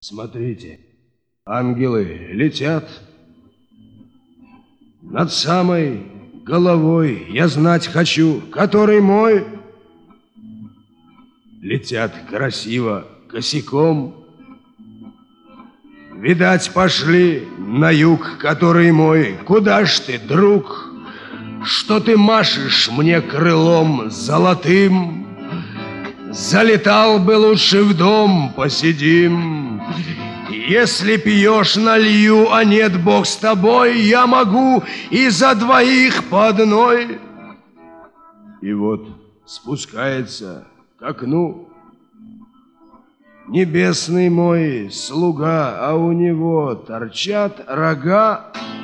Смотрите, ангелы летят над самой головой. Я знать хочу, который мой. Летят красиво, косяком. Видать, пошли на юг, который мой. Куда ж ты, друг? Что ты машешь мне крылом золотым? Залетал бы лучше в дом, посидим. Если пьешь, налью, а нет, Бог с тобой, я могу и за двоих по одной. И вот спускается к окну небесный мой слуга, а у него торчат рога.